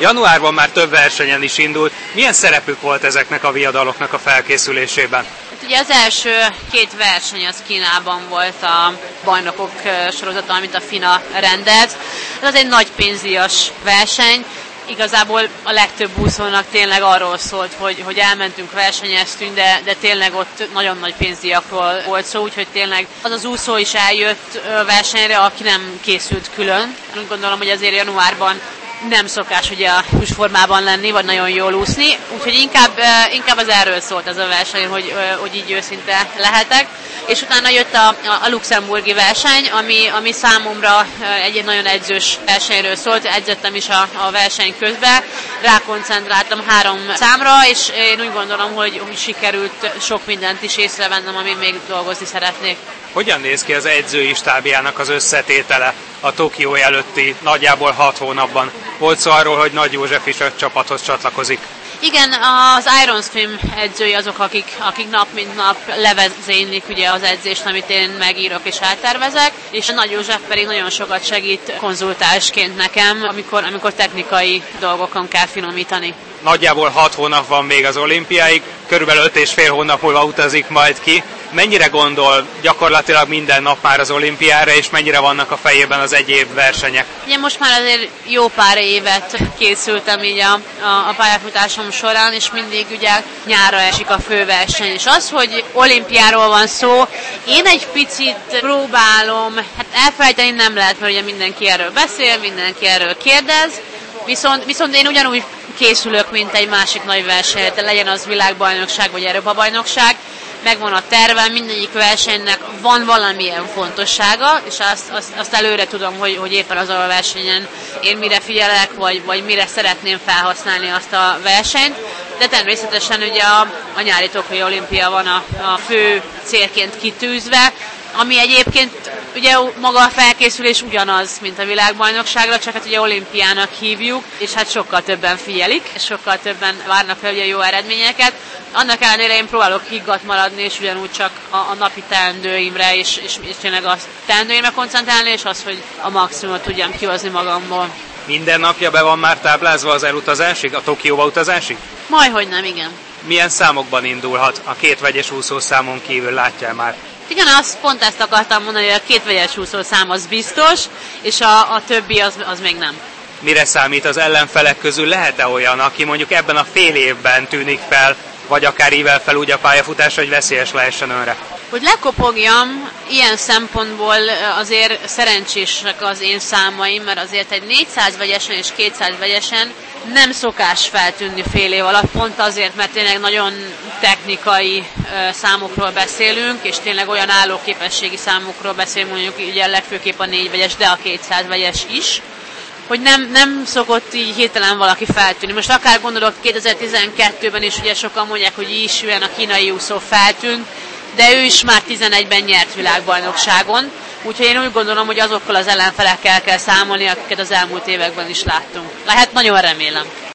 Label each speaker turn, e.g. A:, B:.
A: Januárban már több versenyen is indult. Milyen szerepük volt ezeknek a viadaloknak a felkészülésében?
B: Hát ugye az első 2 verseny az Kínában volt a bajnokok sorozata, amit a FINA rendelt. Ez egy nagy pénzdíjas verseny. Igazából a legtöbb úszónak tényleg arról szólt, hogy elmentünk, versenyeztünk, de tényleg ott nagyon nagy pénzdíjakról volt szó, úgyhogy tényleg az az úszó is eljött versenyre, aki nem készült külön. Úgy gondolom, hogy azért januárban nem szokás ugye a húsformában lenni, vagy nagyon jól úszni, úgyhogy inkább az erről szólt ez a verseny, hogy így őszinte lehetek. És utána jött a luxemburgi verseny, ami számomra egy nagyon edzős versenyről szólt, edzettem is a verseny közben, rákoncentráltam 3 számra, és én úgy gondolom, hogy sikerült sok mindent is észrevennem, amin még dolgozni szeretnék.
A: Hogyan néz ki az edzői stábjának az összetétele a Tokió előtti nagyjából 6 hónapban? Volt szó arról, hogy Nagy József is a csapathoz csatlakozik.
B: Igen, az Iron Swim edzői azok, akik nap mint nap levezénylik ugye az edzést, amit én megírok és eltervezek, és a Nagy József pedig nagyon sokat segít konzultálsként nekem, amikor technikai dolgokon kell finomítani.
A: Nagyjából 6 hónap van még az olimpiáig, körülbelül 5,5 hónap múlva utazik majd ki. Mennyire gondol gyakorlatilag minden nap már az olimpiára, és mennyire vannak a fejében az egyéb versenyek?
B: Ugye most már azért jó pár évet készültem így a pályafutásom során, és mindig ugye nyárra esik a főverseny. És az, hogy olimpiáról van szó, én egy picit próbálom, hát elfelejteni nem lehet, mert ugye mindenki erről beszél, mindenki erről kérdez, viszont én ugyanúgy készülök, mint egy másik nagy versenyre, legyen az világbajnokság vagy Európa-bajnokság, megvan a tervem, mindegyik versenynek van valamilyen fontossága, és azt előre tudom, hogy éppen azon a versenyen én mire figyelek, vagy mire szeretném felhasználni azt a versenyt. De természetesen ugye a nyári Tokiói olimpia van a fő célként kitűzve, ami egyébként ugye maga a felkészülés ugyanaz, mint a világbajnokságra, csak hát ugye olimpiának hívjuk, és hát sokkal többen figyelik, és sokkal többen várnak fel ugye jó eredményeket. Annak ellenére én próbálok higgadt maradni, és ugyanúgy csak a napi teendőimre, és tényleg a teendőimre koncentrálni, és az, hogy a maximumot tudjam kihozni magamból.
A: Minden napja be van már táblázva az elutazásig, a Tokióba utazásig?
B: Majdhogy nem, igen.
A: Milyen számokban indulhat? A 2 vegyes úszószámon kívül látjál már?
B: Igen, pont ezt akartam mondani, hogy a 2 vegyes úszószám az biztos, és a többi az még nem.
A: Mire számít az ellenfelek közül? Lehet-e olyan, aki mondjuk ebben a fél évben tűnik fel, vagy akár ível fel úgy a pályafutásra, hogy veszélyes lehessen önre?
B: Hogy lekopogjam, ilyen szempontból azért szerencsések az én számaim, mert azért egy 400 vegyesen és 200 vegyesen nem szokás feltűnni fél év alatt, pont azért, mert tényleg nagyon technikai számokról beszélünk, és tényleg olyan állóképességi számokról beszélünk, mondjuk ugye legfőképp a 4 vegyes, de a 200 vegyes is, hogy nem szokott így hirtelen valaki feltűnni. Most akár gondolok 2012-ben is, ugye sokan mondják, hogy Isüen a kínai úszó feltűnt, de ő is már 11-ben nyert világbajnokságon, úgyhogy én úgy gondolom, hogy azokkal az ellenfelekkel kell számolni, akiket az elmúlt években is láttunk. Hát nagyon remélem.